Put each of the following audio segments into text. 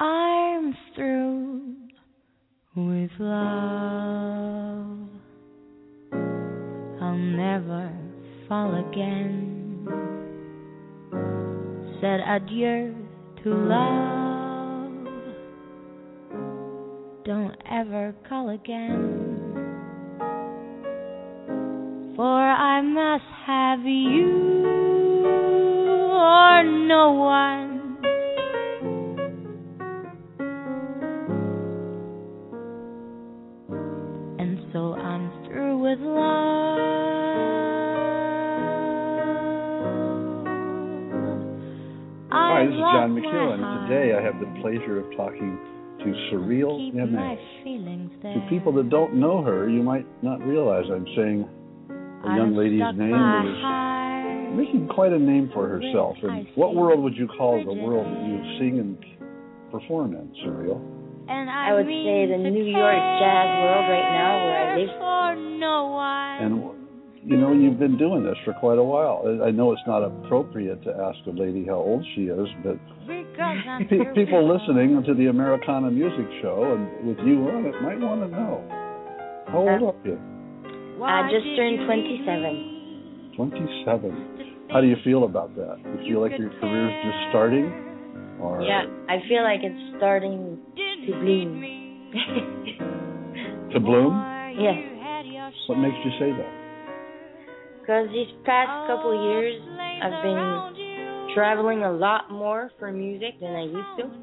I'm through with love. I'll never fall again. Said adieu to love. Don't ever call again. For I must have you or no one. And so I'm through with love. Hi, this is John McEwen. Today I have the pleasure of talking to Cyrille Aimé. To people that don't know her, you might not realize I'm saying a young lady's name who is making quite a name for herself. And what world would you call the world that you sing and perform in, Cyrille? I would say the New York jazz world right now, where I live. And, you know, you've been doing this for quite a while. I know it's not appropriate to ask a lady how old she is, but people listening to the Americana Music Show and with you on it might want to know. How old are you? I just turned 27. 27. How do you feel about that? Do you feel like your career's just starting? Or... Yeah, I feel like it's starting to bloom. To bloom? Yes. What makes you say that? Because these past couple years, I've been traveling a lot more for music than I used to.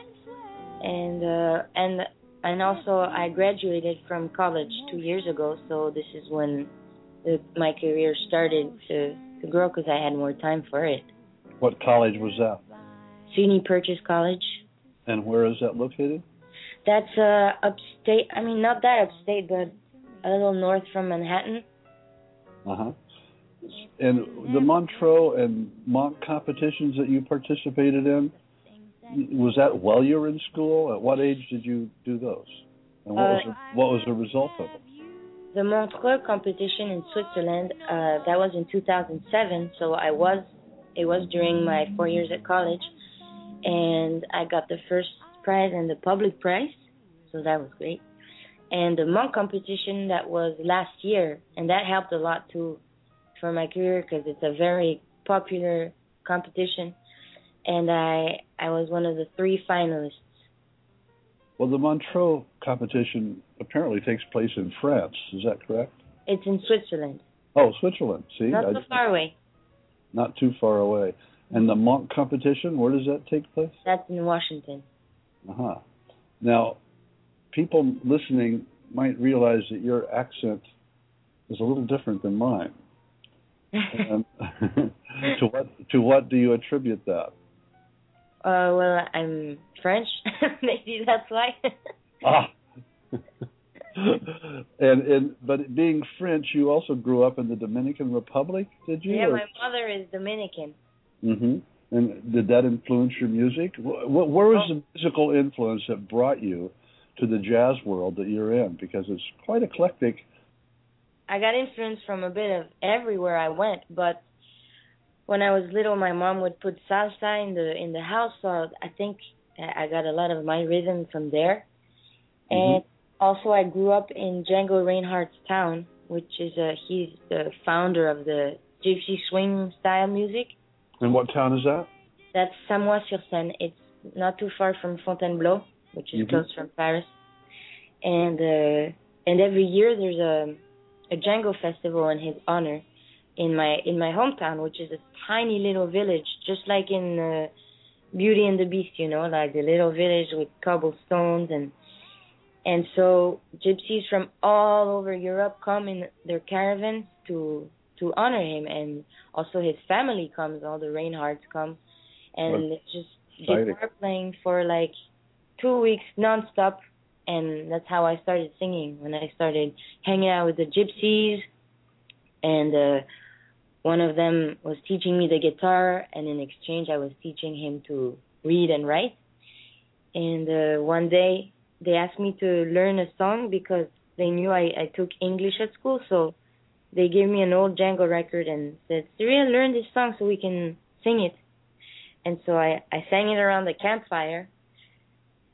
And also I graduated from college 2 years ago, so this is when my career started to grow because I had more time for it. What college was that? SUNY Purchase College. And where is that located? That's upstate. I mean, not that upstate, but a little north from Manhattan. Uh-huh. And the Montreux and Monk competitions that you participated in, was that while you were in school? At what age did you do those? And what was the result of it? The Montreux competition in Switzerland, that was in 2007, so it was during my 4 years at college, and I got the first prize and the public prize, so that was great. And the Monk competition, that was last year, and that helped a lot too for my career because it's a very popular competition, and I was one of the 3 finalists. Well, the Montreux competition apparently takes place in France. Is that correct? It's in Switzerland. Oh, Switzerland. See? Not so far away. Not too far away. And the Monk competition, where does that take place? That's in Washington. Uh-huh. Now, people listening might realize that your accent is a little different than mine. And to what do you attribute that? Well, I'm French. Maybe that's why. But being French, you also grew up in the Dominican Republic, did you? Yeah, my mother is Dominican. Mm-hmm. And did that influence your music? Where was the musical influence that brought you to the jazz world that you're in? Because it's quite eclectic. I got influence from a bit of everywhere I went, but when I was little, my mom would put salsa in the house, so I think I got a lot of my rhythm from there. Mm-hmm. And also, I grew up in Django Reinhardt's town, which is he's the founder of the gypsy swing style music. And what town is that? That's Samois-sur-Seine. It's not too far from Fontainebleau, which is close from Paris. And every year there's a Django festival in his honor in my hometown, which is a tiny little village, just like in Beauty and the Beast, you know, like the little village with cobblestones and so gypsies from all over Europe come in their caravans to honor him, and also his family comes, all the Reinhardts come, and it's just guitar playing for like 2 weeks nonstop, and that's how I started singing, when I started hanging out with the gypsies, and one of them was teaching me the guitar, and in exchange I was teaching him to read and write, and one day they asked me to learn a song because they knew I took English at school, so they gave me an old Django record and said, Cyrille, learn this song so we can sing it. And so I sang it around the campfire,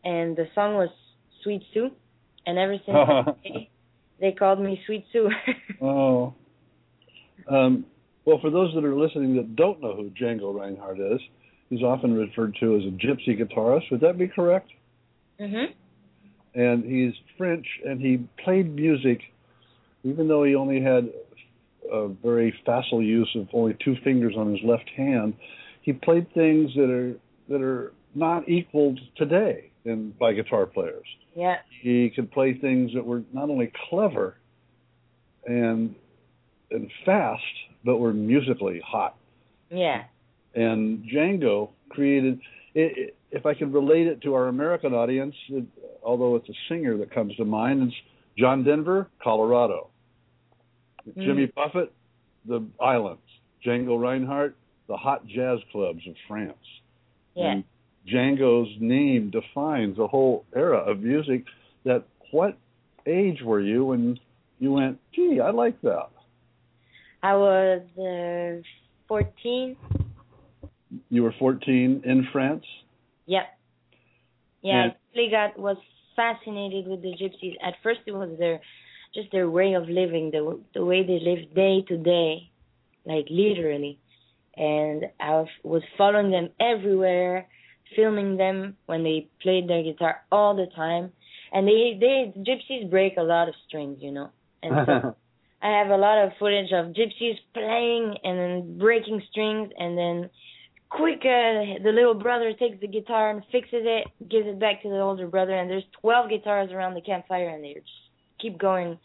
and the song was Sweet Sue, and ever since that day, they called me Sweet Sue. Oh. Well, for those that are listening that don't know who Django Reinhardt is, he's often referred to as a gypsy guitarist. Would that be correct? Mm-hmm. And he's French, and he played music, even though he only had a very facile use of only 2 fingers on his left hand. He played things that are not equaled today by guitar players. Yeah. He could play things that were not only clever and fast, but were musically hot. Yeah. And Django created, if I could relate it to our American audience, although it's a singer that comes to mind, it's John Denver, Colorado. Jimmy Buffett, the islands. Django Reinhardt, the hot jazz clubs of France. Yeah. And Django's name defines a whole era of music. What age were you when you went, gee, I like that? I was 14. You were 14 in France? Yep. Yeah, I really was fascinated with the gypsies. At first it was their way of living, the way they lived day to day, like literally. And I was following them everywhere, filming them when they played their guitar all the time. And gypsies break a lot of strings, you know. And so I have a lot of footage of gypsies playing and then breaking strings, and then the little brother takes the guitar and fixes it, gives it back to the older brother, and there's 12 guitars around the campfire, and they just keep going.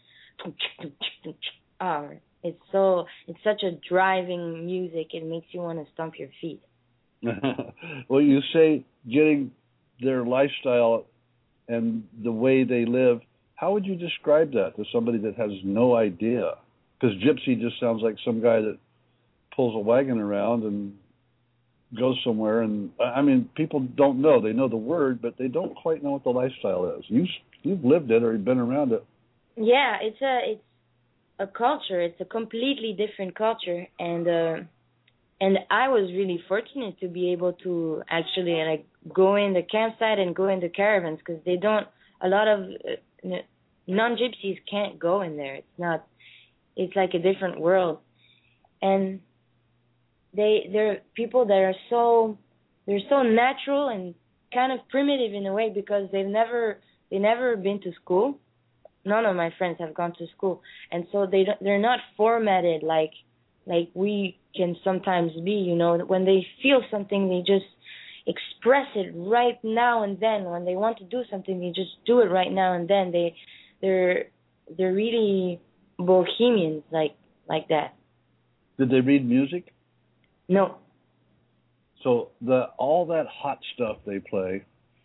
Oh, it's such a driving music. It makes you want to stomp your feet. Well, you say getting their lifestyle and the way they live. How would you describe that to somebody that has no idea? Because gypsy just sounds like some guy that pulls a wagon around and goes somewhere. And I mean, people don't know. They know the word, but they don't quite know what the lifestyle is. You've lived it or you've been around it. Yeah, it's a culture. It's a completely different culture, and I was really fortunate to be able to actually like go in the campsite and go in the caravans, because a lot of non-gypsies can't go in there. It's like a different world, and they're people that are so natural and kind of primitive in a way, because they never been to school. None of my friends have gone to school, and so they're not formatted like we can sometimes be, you know. When they feel something, they just express it right now and then. When they want to do something, they just do it right now and then. They're really bohemians like that. Did they read music? No. So all that hot stuff they play,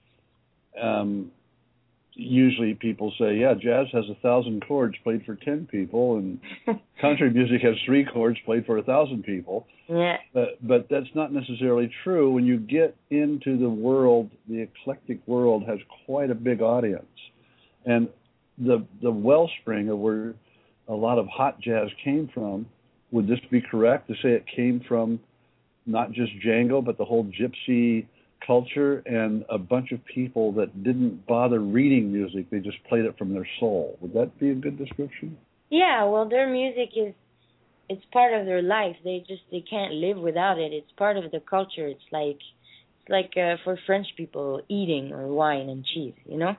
usually people say, yeah, jazz has 1,000 chords played for 10 people, and country music has 3 chords played for 1,000 people. Yeah. But that's not necessarily true. When you get into the world, the eclectic world has quite a big audience. And the wellspring of where a lot of hot jazz came from, would this be correct to say it came from not just Django, but the whole gypsy culture and a bunch of people that didn't bother reading music? They just played it from their soul. Would that be a good description? Yeah, well, their music it's part of their life. They can't live without it. It's part of the culture. It's like for French people, eating or wine and cheese, you know?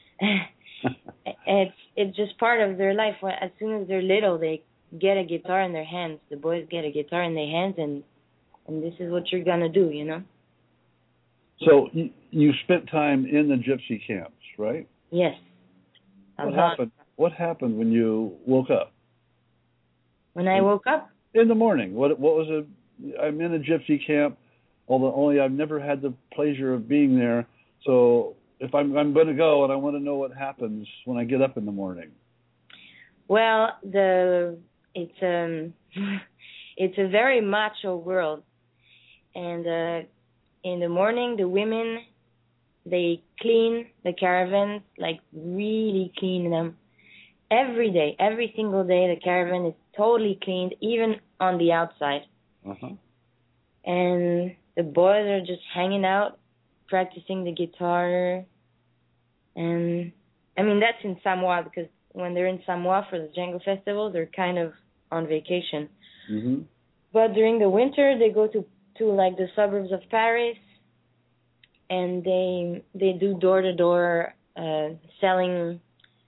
It's just part of their life. As soon as they're little, they get a guitar in their hands. The boys get a guitar in their hands, and this is what you're gonna do, you know? So you spent time in the gypsy camps, right? Yes. What happened when you woke up? When I woke up? In the morning. What was it? I'm in a gypsy camp, only I've never had the pleasure of being there. So if I'm going to go, and I want to know what happens when I get up in the morning. Well, it's a very macho world, and in the morning, the women, they clean the caravans, like really clean them. Every day, every single day, the caravan is totally cleaned, even on the outside. Uh-huh. And the boys are just hanging out, practicing the guitar, And I mean, that's in Samoa, because when they're in Samoa for the Django Festival, they're kind of on vacation. Mm-hmm. But during the winter, they go to like the suburbs of Paris, and they do door-to-door selling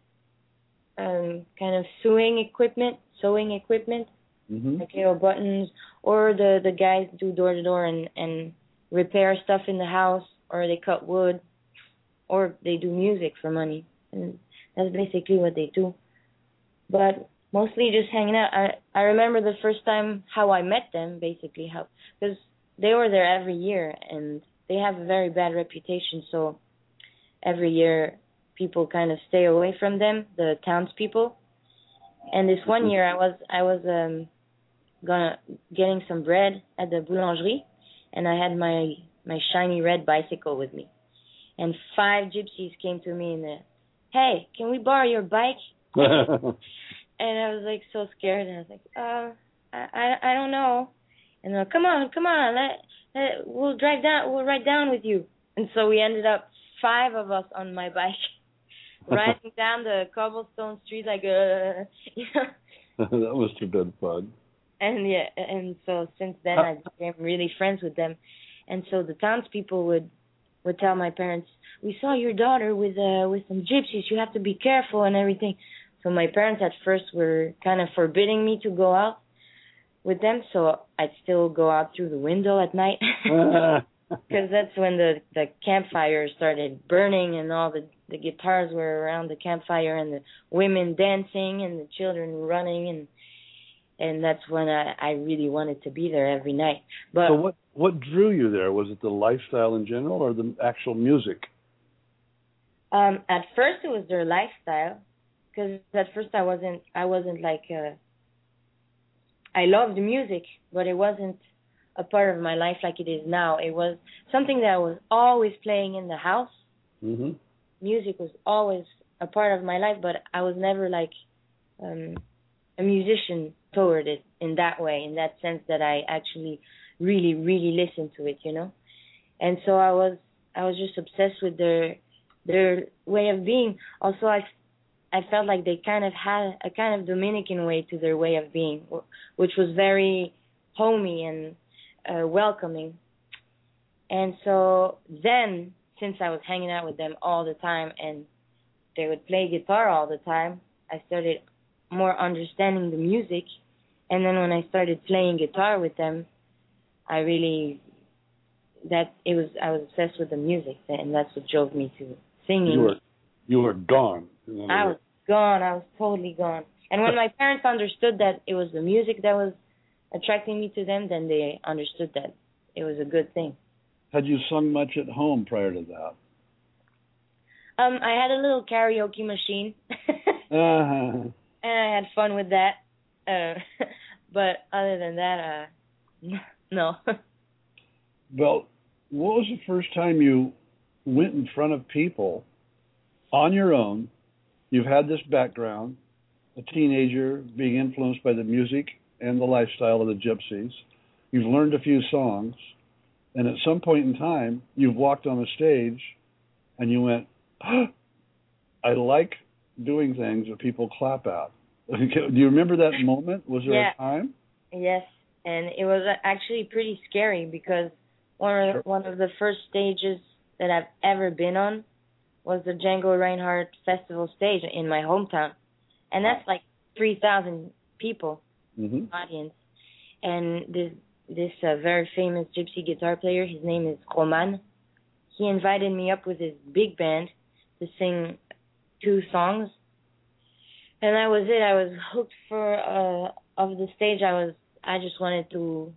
kind of sewing equipment, Mm-hmm. like little buttons, or the guys do door-to-door and repair stuff in the house, or they cut wood, or they do music for money. And that's basically what they do. But mostly just hanging out. I remember the first time how I met them, basically, because they were there every year, and they have a very bad reputation, so every year people kind of stay away from them, the townspeople. And this one year I was getting some bread at the boulangerie, and I had my shiny red bicycle with me. And 5 gypsies came to me and hey, can we borrow your bike? And I was like so scared, and I was like, I don't know. And they're like, come on, we'll ride down with you. And so we ended up 5 of us on my bike, riding down the cobblestone street like That must have been fun. And so since then I became really friends with them. And so the townspeople would tell my parents, we saw your daughter with some gypsies, you have to be careful and everything. So my parents at first were kind of forbidding me to go out with them, so I'd still go out through the window at night, because that's when the campfire started burning, and all the guitars were around the campfire, and the women dancing and the children running, and that's when I really wanted to be there every night. But so what drew you there? Was it the lifestyle in general, or the actual music? At first it was their lifestyle, because at first I wasn't like I loved music, but it wasn't a part of my life like it is now. It was something that I was always playing in the house. Mm-hmm. Music was always a part of my life, but I was never like a musician toward it in that way, in that sense that I actually really, really listened to it, you know. And so I was just obsessed with their way of being. Also, I felt like they kind of had a kind of Dominican way to their way of being, which was very homey and welcoming. And so then, since I was hanging out with them all the time and they would play guitar all the time, I started more understanding the music. And then when I started playing guitar with them, I was obsessed with the music, and that's what drove me to singing. You were gone. I was gone. I was totally gone. And when my parents understood that it was the music that was attracting me to them, then they understood that it was a good thing. Had you sung much at home prior to that? I had a little karaoke machine, and I had fun with that. But other than that, no. Well, what was the first time you went in front of people on your own? You've had this background, a teenager being influenced by the music and the lifestyle of the gypsies. You've learned a few songs, and at some point in time, you've walked on a stage and you went, I like doing things that people clap at. Do you remember that moment? Was there a time? Yes, and it was actually pretty scary, because one of the first stages that I've ever been on was the Django Reinhardt Festival stage in my hometown. And that's like 3,000 people, audience. And this very famous gypsy guitar player, his name is Roman, he invited me up with his big band to sing 2 songs. And that was it. I was hooked of the stage. I just wanted to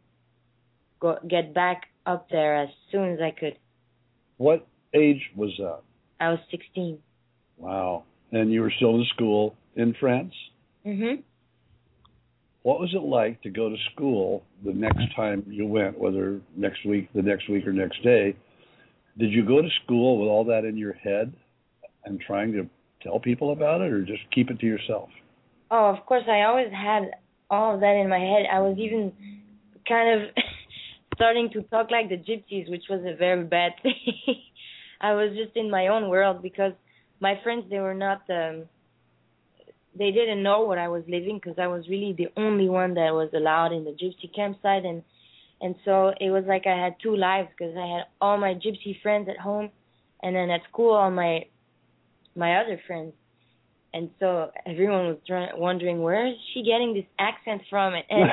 get back up there as soon as I could. What age was that? I was 16. Wow. And you were still in school in France? Mm-hmm. What was it like to go to school the next time you went, whether the next week or next day? Did you go to school with all that in your head and trying to tell people about it, or just keep it to yourself? Oh, of course. I always had all of that in my head. I was even kind of starting to talk like the gypsies, which was a very bad thing. I was just in my own world, because my friends, they were not, they didn't know what I was living because I was really the only one that was allowed in the gypsy campsite. And so it was like I had two lives because I had all my gypsy friends at home, and then at school, all my other friends. And so everyone was wondering, where is she getting this accent from? And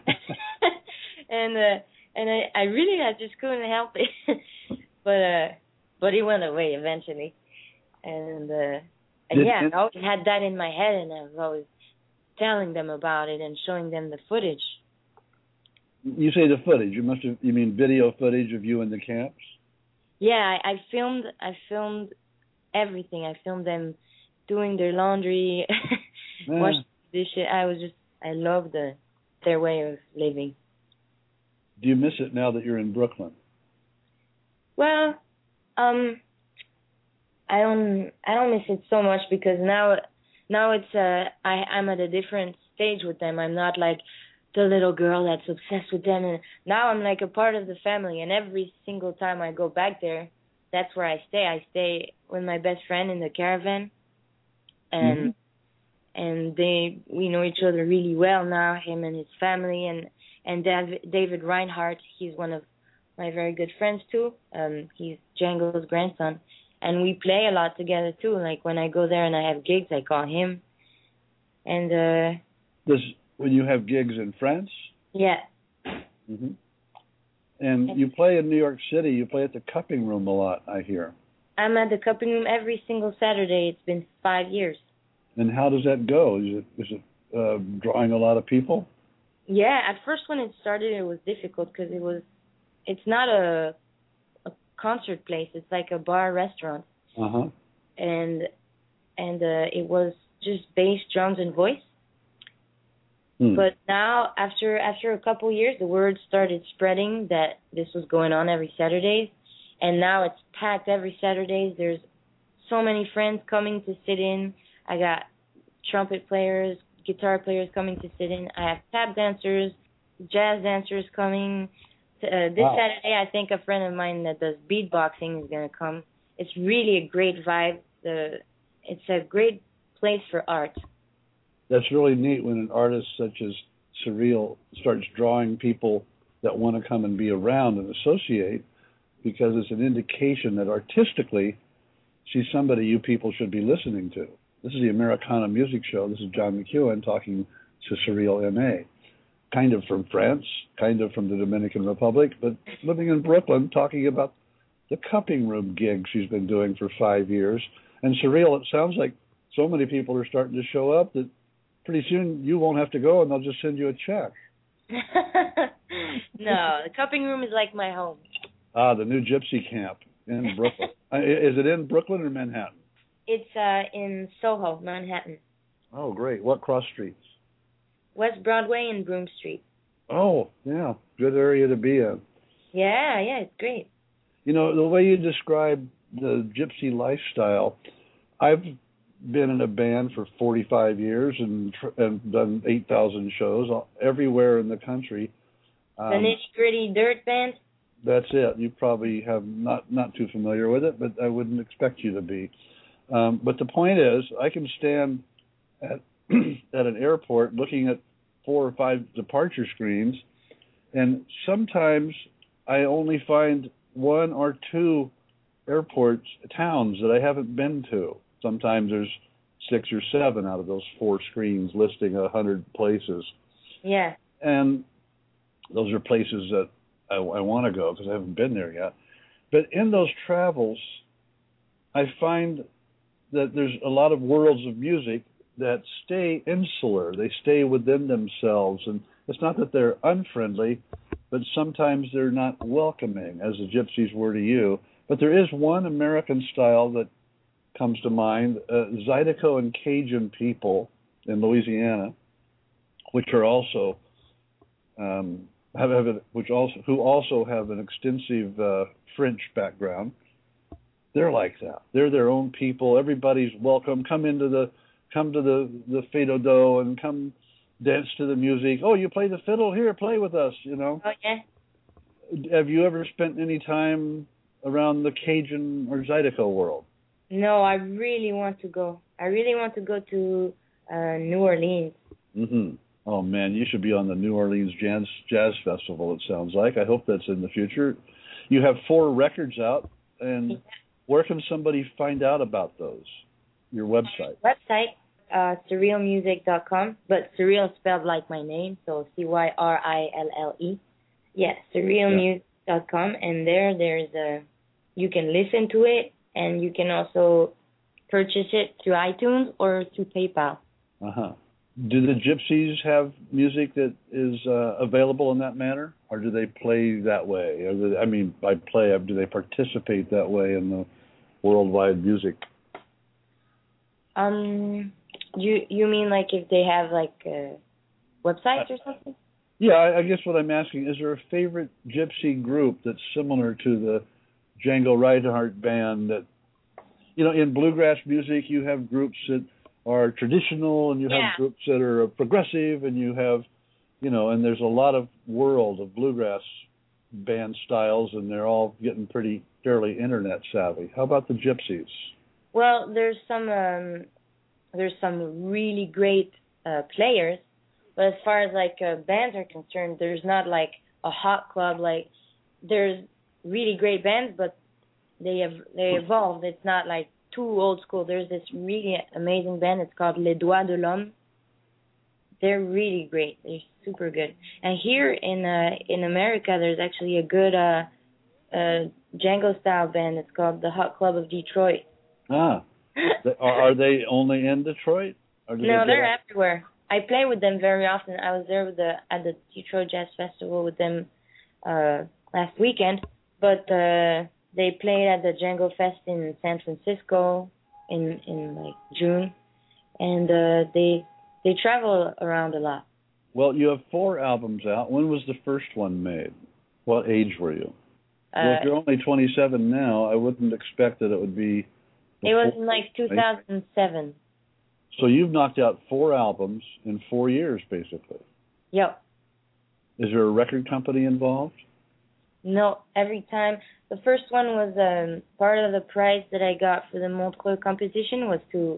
I really, I just couldn't help it. But it went away eventually. And yeah, I always had that in my head, and I was always telling them about it and showing them the footage. You say the footage. You mean video footage of you in the camps? Yeah, I filmed everything. I filmed them doing their laundry, washing dishes. I loved their way of living. Do you miss it now that you're in Brooklyn? Well, I don't miss it so much because now it's I'm at a different stage with them. I'm not like the little girl that's obsessed with them, and now I'm like a part of the family, and every single time I go back there, that's where I stay. I stay with my best friend in the caravan, and we know each other really well now, him and his family, and David Reinhardt, he's one of my very good friends too. He's Django's grandson, and we play a lot together too. Like when I go there and I have gigs, I call him. And when you have gigs in France? Yeah. Mm-hmm. And you play in New York City. You play at the Cupping Room a lot, I hear. I'm at the Cupping Room every single Saturday. It's been 5 years. And how does that go? Is it drawing a lot of people? Yeah. At first, when it started, it was difficult because it's not a concert place. It's like a bar restaurant. Uh-huh. And it was just bass, drums, and voice. But now, after a couple of years, the word started spreading that this was going on every Saturdays, and now it's packed every Saturdays. There's so many friends coming to sit in. I got trumpet players, guitar players coming to sit in. I have tap dancers, jazz dancers coming. This Saturday, I think a friend of mine that does beatboxing is going to come. It's really a great vibe. It's a great place for art. That's really neat when an artist such as Surreal starts drawing people that want to come and be around and associate, because it's an indication that artistically she's somebody you people should be listening to. This is the Americana Music Show. This is John McEuen talking to Surreal M.A., kind of from France, kind of from the Dominican Republic, but living in Brooklyn, talking about the Cupping Room gig she's been doing for 5 years. And Surreal, it sounds like so many people are starting to show up that pretty soon you won't have to go and they'll just send you a check. No, the Cupping Room is like my home. The new gypsy camp in Brooklyn. Is it in Brooklyn or Manhattan? It's in Soho, Manhattan. Oh, great. What cross streets? West Broadway and Broome Street. Oh, yeah. Good area to be in. Yeah, it's great. You know, the way you describe the gypsy lifestyle, I've been in a band for 45 years and done 8,000 shows everywhere in the country. The Nitty Gritty Dirt Band? That's it. You probably have not too familiar with it, but I wouldn't expect you to be. But the point is, I can stand at an airport looking at 4 or 5 departure screens, and sometimes I only find 1 or 2 airports, towns that I haven't been to. Sometimes there's 6 or 7 out of those 4 screens listing 100 places. Yeah. And those are places that I want to go because I haven't been there yet. But in those travels, I find that there's a lot of worlds of music that stay insular. They stay within themselves. And it's not that they're unfriendly, but sometimes they're not welcoming, as the gypsies were to you. But there is one American style that comes to mind, Zydeco and Cajun people in Louisiana, which are also who also have an extensive French background. They're like that. They're their own people. Everybody's welcome. Come to the Fado Do and come dance to the music. Oh, you play the fiddle? Here, play with us. You know. Oh yeah. Have you ever spent any time around the Cajun or Zydeco world? No, I really want to go. I really want to go to New Orleans. Mm-hmm. Oh, man, you should be on the New Orleans Jazz Festival, it sounds like. I hope that's in the future. You have 4 records out, and where can somebody find out about those? Your website? Cyrilmusic.com, but Cyril spelled like my name, so Cyrille. Yeah, Cyrilmusic.com, and there's you can listen to it, and you can also purchase it through iTunes or through PayPal. Uh-huh. Do the Gypsies have music that is available in that manner, or do they play that way? By play, do they participate that way in the worldwide music? You mean like if they have like websites or something? Yeah, I guess what I'm asking, is there a favorite Gypsy group that's similar to the Django Reinhardt band that, in bluegrass music you have groups that are traditional and you have groups that are progressive and you have, and there's a lot of world of bluegrass band styles and they're all getting fairly internet savvy. How about the Gypsies? Well, there's some really great players, but as far as like bands are concerned, there's not like a hot club. Like there's really great bands, but they evolved. It's not like too old school. There's this really amazing band. It's called Les Doigts de l'Homme. They're really great. They're super good. And here in America, there's actually a good Django style band. It's called the Hot Club of Detroit. Ah, are they only in Detroit? Or no, they're everywhere. I play with them very often. I was there at the Detroit Jazz Festival with them last weekend, but they played at the Django Fest in San Francisco in like June, and they travel around a lot. Well, you have 4 albums out. When was the first one made? What age were you? Well, if you're only 27 now, I wouldn't expect that it would be. It was in like 2007. So you've knocked out 4 albums in 4 years, basically. Yep. Is there a record company involved? No, every time. The first one was part of the prize that I got for the Montreux competition was to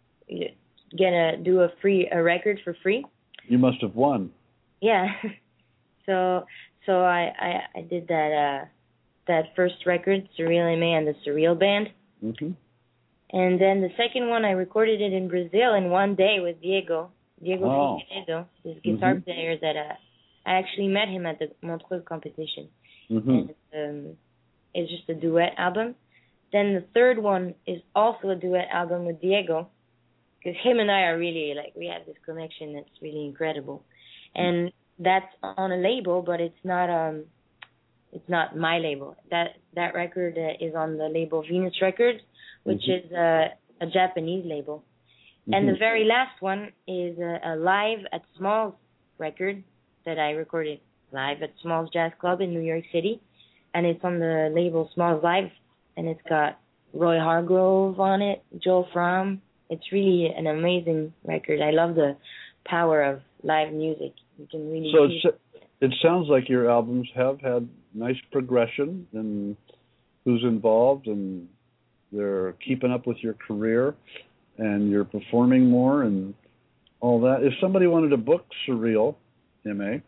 do a record for free. You must have won. Yeah. So I did that first record, Cyril Aimé and the Cyril Band. Mm-hmm. And then the second one, I recorded it in Brazil in one day with Diego Figueiredo, this guitar player that I actually met him at the Montreux competition. Mm-hmm. And it's just a duet album. Then the third one is also a duet album with Diego, because him and I are really, we have this connection that's really incredible. And that's on a label, but it's not my label. That record is on the label Venus Records, which is a Japanese label. Mm-hmm. And the very last one is a Live at Smalls record that I recorded live at Smalls Jazz Club in New York City. And it's on the label Smalls Live, and it's got Roy Hargrove on it, Joel Fromm. It's really an amazing record. I love the power of live music. You can really it sounds like your albums have had nice progression in who's involved, and they're keeping up with your career, and you're performing more and all that. If somebody wanted to book Cyril Aimé,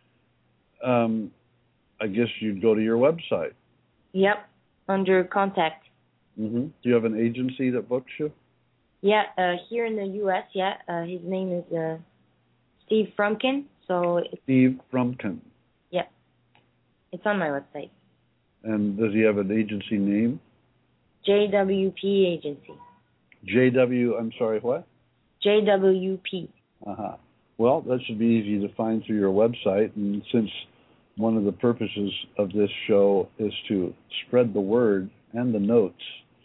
I guess you'd go to your website. Yep, under contact. Mm-hmm. Do you have an agency that books you? Yeah, here in the U.S., his name is Steve Frumkin. Steve Frumkin. Yeah, it's on my website. And does he have an agency name? JWP Agency. I'm sorry, what? JWP. Uh-huh. Well, that should be easy to find through your website, and since one of the purposes of this show is to spread the word and the notes,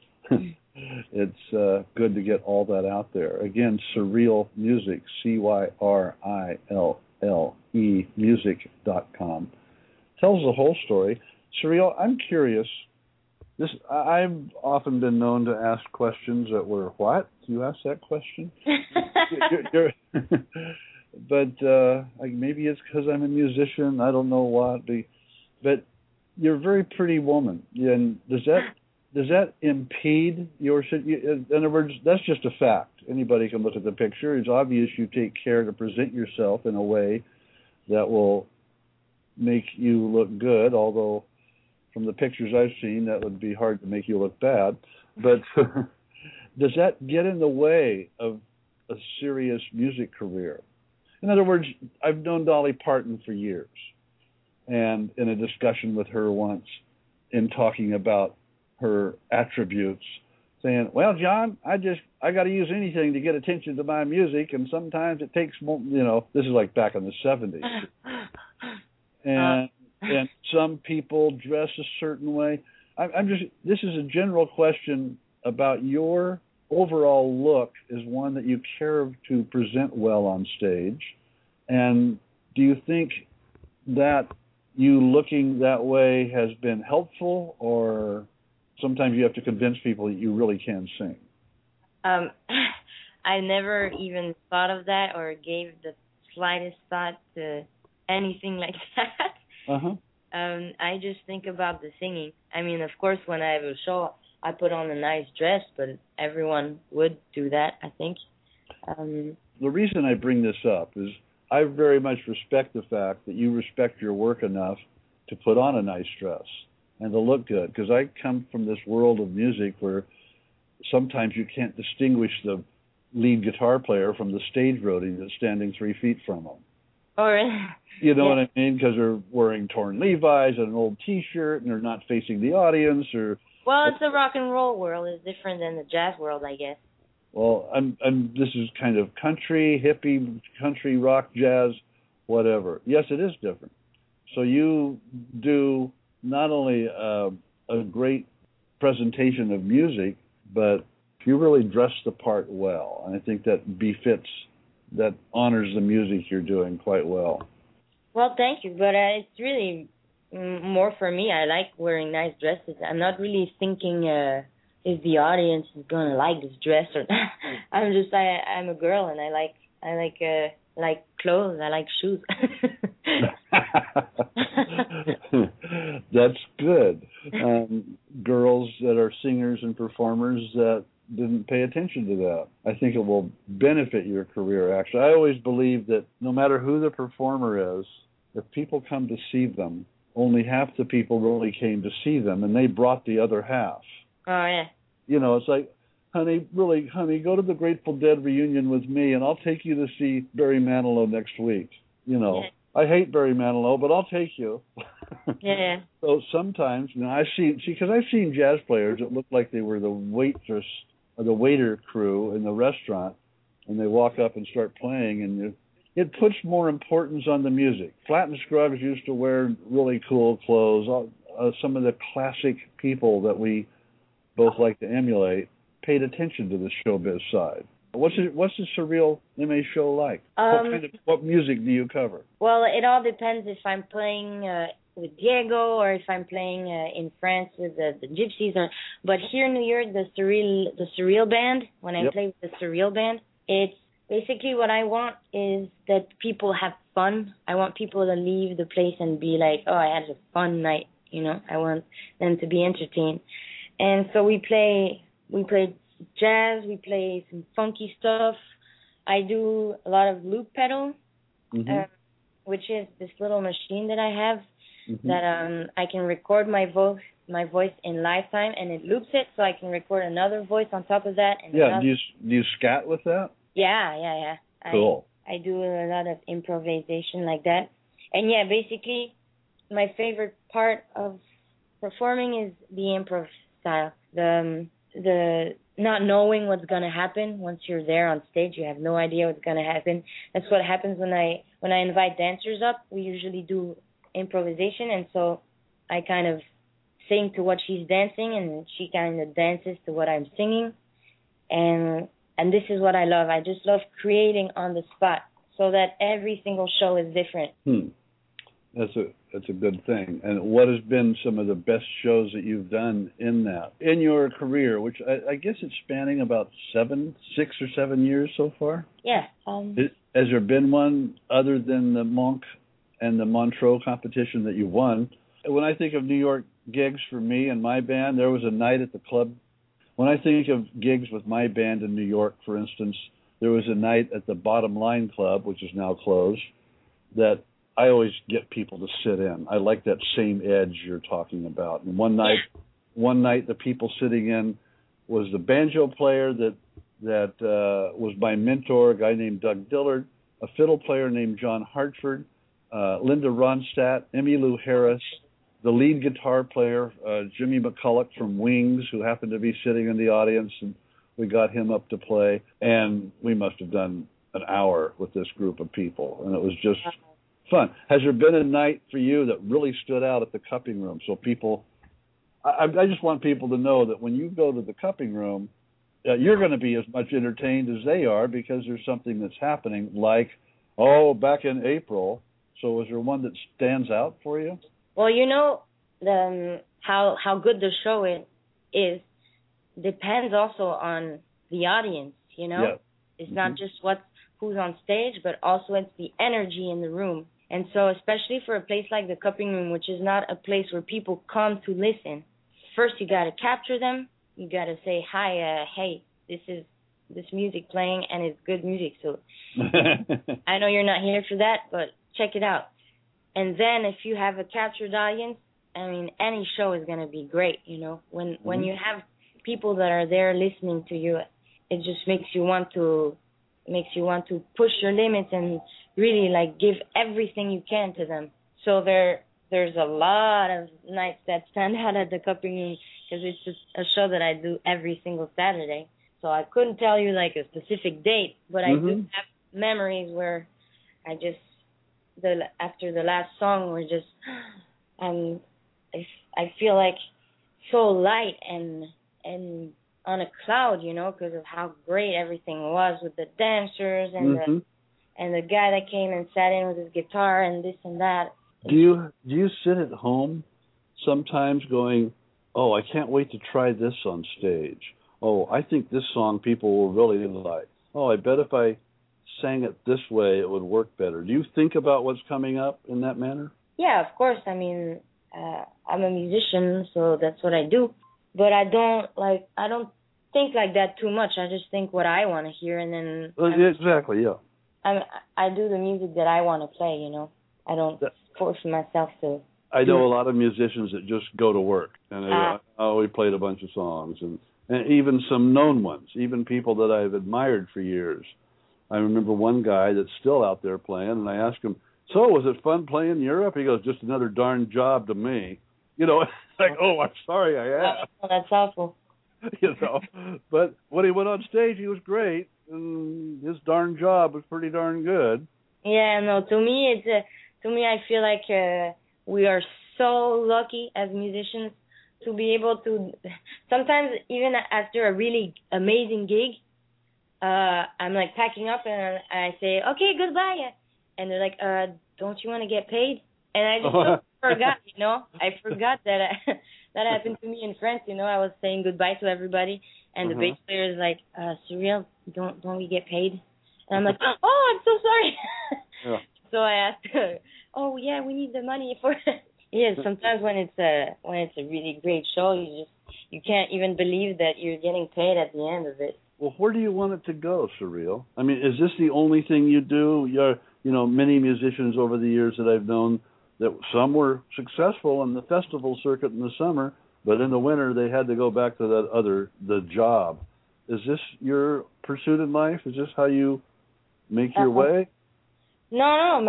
it's good to get all that out there. Again, Cyril Music, CYRILLE music.com. Tells the whole story. Cyril, I'm curious. I've often been known to ask questions that were, what? You asked that question? But maybe it's because I'm a musician. I don't know what. But you're a very pretty woman. And does that does that impede your? In other words, that's just a fact. Anybody can look at the picture. It's obvious you take care to present yourself in a way that will make you look good, although from the pictures I've seen, that would be hard to make you look bad. But does that get in the way of a serious music career? In other words, I've known Dolly Parton for years, and in a discussion with her once, in talking about her attributes, saying, well, John, I got to use anything to get attention to my music, and sometimes it takes more, this is like back in the 70s. And some people dress a certain way. This is a general question about your overall look is one that you care to present well on stage. And do you think that you looking that way has been helpful, or sometimes you have to convince people that you really can sing? I never even thought of that or gave the slightest thought to anything like that. Uh-huh. I just think about the singing. I mean, of course, when I have a show, I put on a nice dress, but everyone would do that, I think. The reason I bring this up is I very much respect the fact that you respect your work enough to put on a nice dress and to look good, because I come from this world of music where sometimes you can't distinguish the lead guitar player from the stage roadie that's standing 3 feet from them. Or, you know what I mean? Because they're wearing torn Levi's and an old T-shirt, and they're not facing the audience. Well, it's the rock and roll world. It's different than the jazz world, I guess. Well, this is kind of country, hippie, country, rock, jazz, whatever. Yes, it is different. So you do not only a great presentation of music, but you really dress the part well. And I think that befits, that honors the music you're doing quite well. Well, thank you. But it's really more for me. I like wearing nice dresses. I'm not really thinking if the audience is going to like this dress or not. I'm a girl, and I like clothes. I like shoes. That's good. Girls that are singers and performers that didn't pay attention to that. I think it will benefit your career, actually. I always believe that no matter who the performer is, if people come to see them, only half the people really came to see them, and they brought the other half. Oh, yeah. It's like, honey, go to the Grateful Dead reunion with me, and I'll take you to see Barry Manilow next week. Yeah. I hate Barry Manilow, but I'll take you. Yeah. So sometimes, I've seen jazz players that look like they were the waitress or the waiter crew in the restaurant, and they walk up and start playing, and it puts more importance on the music. Flatt and Scruggs used to wear really cool clothes. Some of the classic people that we both like to emulate paid attention to the showbiz side. What's the Surreal MA show like? What music do you cover? Well, it all depends if I'm playing with Diego or if I'm playing in France with the Gypsies. But here in New York, the Surreal Band, when I play with the Surreal Band, it's basically what I want is that people have fun. I want people to leave the place and be like, oh, I had a fun night. I want them to be entertained. And so we play jazz, we play some funky stuff. I do a lot of loop pedal, which is this little machine that I have that I can record my voice in lifetime, and it loops it, so I can record another voice on top of that. And do you scat with that? Yeah. Cool. I do a lot of improvisation like that. And basically, my favorite part of performing is the improv style. The not knowing what's going to happen once you're there on stage. You have no idea what's going to happen. That's what happens when I invite dancers up. We usually do improvisation, and so I kind of sing to what she's dancing, and she kind of dances to what I'm singing. And this is what I love. I just love creating on the spot so that every single show is different. That's a good thing. And what has been some of the best shows that you've done in your career, which I guess it's spanning about 6 or 7 years so far? Yeah. Has there been one other than the Monk and the Montreux competition that you won? When I think of New York gigs for me and my band. There was a night at the club. When I think of gigs with my band in New York, for instance, there was a night at the Bottom Line Club, which is now closed, that I always get people to sit in. I like that same edge you're talking about. And one night the people sitting in was the banjo player that was my mentor, a guy named Doug Dillard, a fiddle player named John Hartford, Linda Ronstadt, Emmylou Harris, the lead guitar player, Jimmy McCulloch from Wings, who happened to be sitting in the audience, and we got him up to play. And we must have done an hour with this group of people, and it was just fun. Has there been a night for you that really stood out at the Cupping Room? So people, I just want people to know that when you go to the Cupping Room, you're going to be as much entertained as they are, because there's something that's happening, like, back in April. So is there one that stands out for you? Well, how good the show is depends also on the audience, Yeah. It's not just who's on stage, but also it's the energy in the room. And so especially for a place like the Cupping Room, which is not a place where people come to listen, first you got to capture them. You got to say, hi, hey, this is this music playing, and it's good music. So I know you're not here for that, but check it out. And then if you have a captured audience, I mean, any show is going to be great, When you have people that are there listening to you, it just makes you want to push your limits and really give everything you can to them. So there's a lot of nights that stand out at the Cupping Room, because it's just a show that I do every single Saturday. So I couldn't tell you a specific date, but I do have memories where after the last song, we're just, I feel so light and on a cloud, because of how great everything was with the dancers and the guy that came and sat in with his guitar and this and that. Do you sit at home sometimes going, oh, I can't wait to try this on stage. Oh, I think this song people will really like. Oh, I bet if I sang it this way, it would work better. Do you think about what's coming up in that manner? Yeah, of course. I mean, I'm a musician, so that's what I do. But I don't think like that too much. I just think what I want to hear, and then exactly, yeah. I do the music that I want to play. I don't force myself to. I know a lot of musicians that just go to work, and we played a bunch of songs, and even some known ones, even people that I've admired for years. I remember one guy that's still out there playing, and I asked him, so was it fun playing Europe? He goes, just another darn job to me. It's oh, I'm sorry I asked. Oh, that's awful. But when he went on stage, he was great, and his darn job was pretty darn good. Yeah, no, to me, I feel like we are so lucky as musicians to be able to, sometimes even after a really amazing gig, I'm packing up and I say, okay, goodbye. And they're like, don't you want to get paid? And I just forgot, I forgot that that happened to me in France. I was saying goodbye to everybody, and the bass player is like, Surreal, don't we get paid? And I'm like, oh, I'm so sorry. Yeah. So I asked, oh yeah, we need the money for it. Yeah, sometimes when it's a really great show, you can't even believe that you're getting paid at the end of it. Well, where do you want it to go, Surreal? I mean, is this the only thing you do? Many musicians over the years that I've known, that some were successful in the festival circuit in the summer, but in the winter they had to go back to the job. Is this your pursuit in life? Is this how you make your way? No,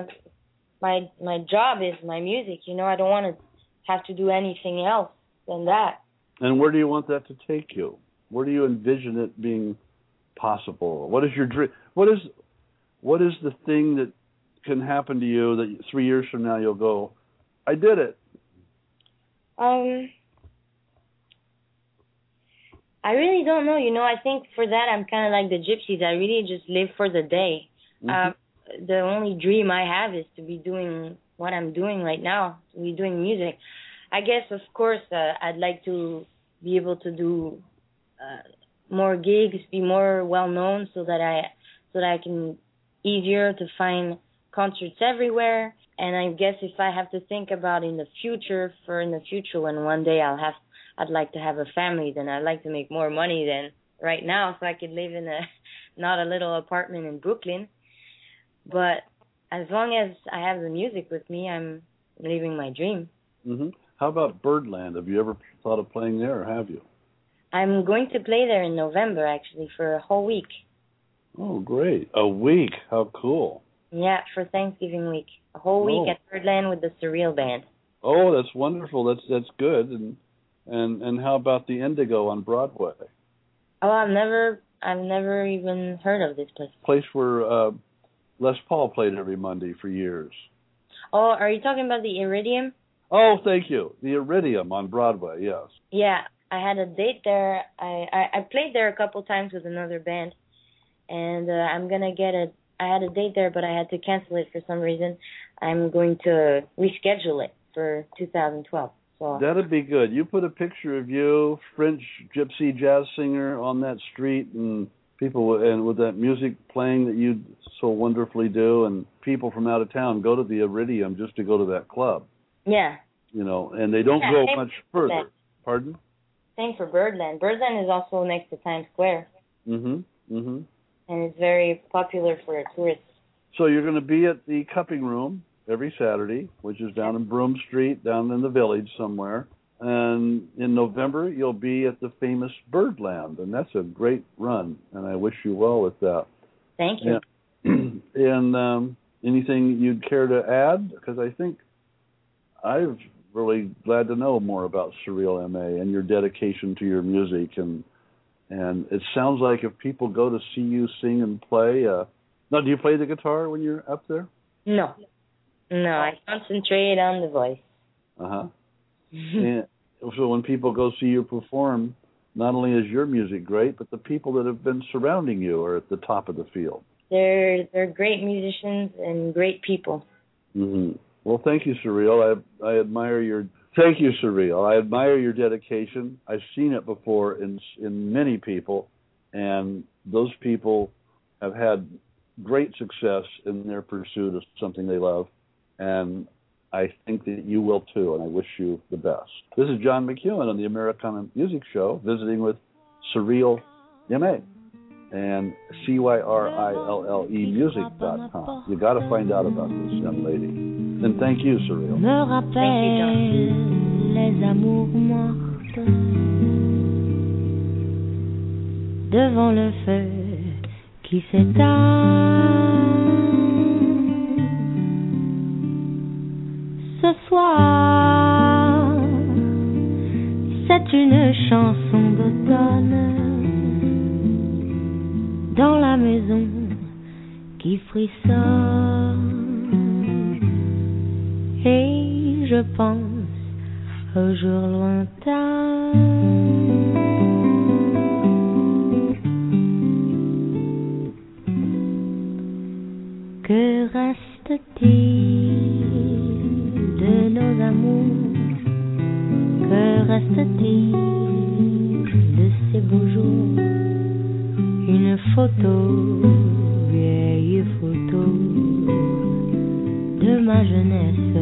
my job is my music. I don't want to have to do anything else than that. And where do you want that to take you? Where do you envision it being possible? What is your dream? What is the thing that can happen to you that 3 years from now you'll go, I did it? I really don't know. I think for that I'm kind of like the gypsies. I really just live for the day. The only dream I have is to be doing what I'm doing right now, to be doing music. I guess, of course, I'd like to be able to do more gigs, be more well-known, so that I can easier to find concerts everywhere, And I guess if I have to think about in the future when one day I'd like to have a family, then I'd like to make more money than right now so I could live in not a little apartment in Brooklyn. But as long as I have the music with me, I'm living my dream. Mm-hmm. How about Birdland? Have you ever thought of playing there, or have you? I'm going to play there in November, actually, for a whole week. Oh, great. A week. How cool. Yeah, for Thanksgiving week. A whole week at Birdland with the Surreal Band. Oh, that's wonderful. That's good. And how about the Indigo on Broadway? Oh, I've never even heard of this place. Place where Les Paul played every Monday for years. Oh, are you talking about the Iridium? Oh, thank you. The Iridium on Broadway, yes. Yeah, I had a date there. I played there a couple times with another band, and I had a date there, but I had to cancel it for some reason. I'm going to reschedule it for 2012. So that'd be good. You put a picture of you, French gypsy jazz singer, on that street, and people, and with that music playing that you so wonderfully do, and people from out of town go to the Iridium just to go to that club. Yeah. You know, and they don't go much further. Pardon? Same for Birdland. Birdland is also next to Times Square. Mm-hmm. Mm-hmm. And it's very popular for tourists. So you're going to be at the Cupping Room every Saturday, which is down in Broome Street, down in the Village somewhere. And in November, you'll be at the famous Birdland, and that's a great run, and I wish you well with that. Thank you. And anything you'd care to add? Because I think I'm really glad to know more about Surreal MA and your dedication to your music. And it sounds like if people go to see you sing and play, now, do you play the guitar when you're up there? No, I concentrate on the voice. Uh-huh. And so when people go see you perform, not only is your music great, but the people that have been surrounding you are at the top of the field. They're great musicians and great people. Mm-hmm. Well, thank you, Surreal. I admire your... Thank you, Surreal. I admire your dedication. I've seen it before in many people, and those people have had great success in their pursuit of something they love, and I think that you will too, and I wish you the best. This is John McEwen on the Americana Music Show, visiting with Surreal MA and CYRILLEmusic.com. You got to find out about this young lady. And thank you, Surreal. Me rappelle les amours mortes devant le feu qui s'éteint. Ce soir, c'est une chanson d'automne dans la maison qui frissonne. Et je pense aux jours lointains. Que reste-t-il de nos amours? Que reste-t-il de ces beaux jours? Une photo, vieille photo de ma jeunesse.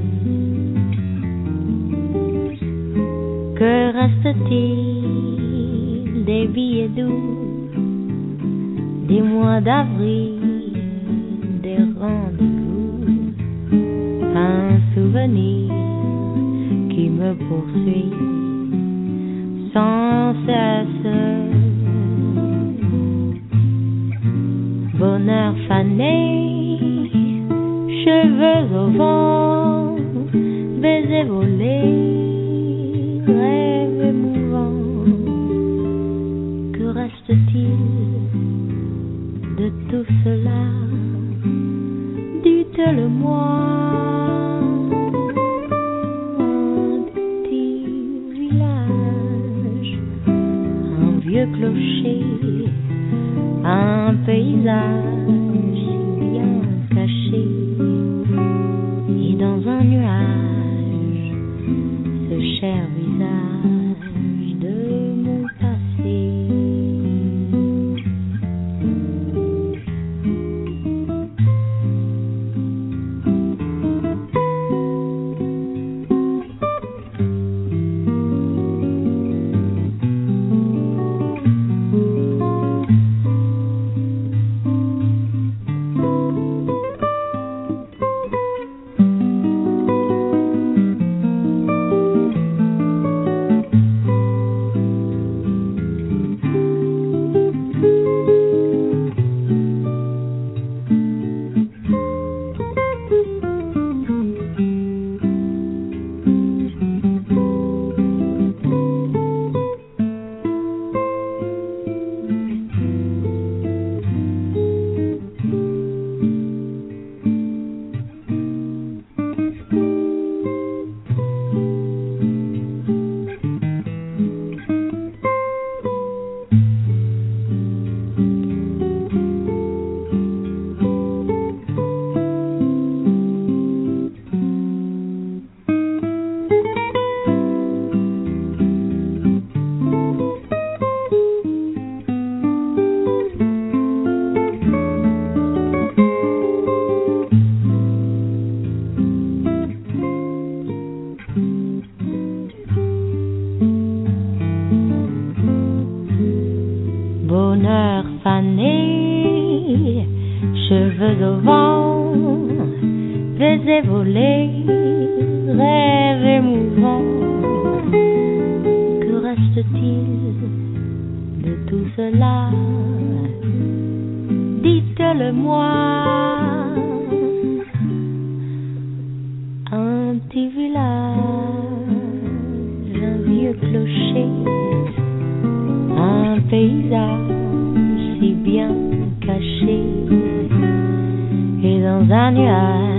Que reste-t-il des billets doux, des mois d'avril, des rendez-vous? Un souvenir qui me poursuit sans cesse. Bonheur fané, cheveux au vent, baisers volés, rêves émouvants. Que reste-t-il de tout cela? Dites-le-moi. Un petit village, un vieux clocher, un paysage bien caché, et dans un nuage, ce cher visage de mon passé. bonheur fané, cheveux au vent, baisers volés, rêves émouvants. Que reste-t-il de tout cela? Dites-le-moi. Un petit village, un vieux clocher, un paysage si bien caché, et dans un nuage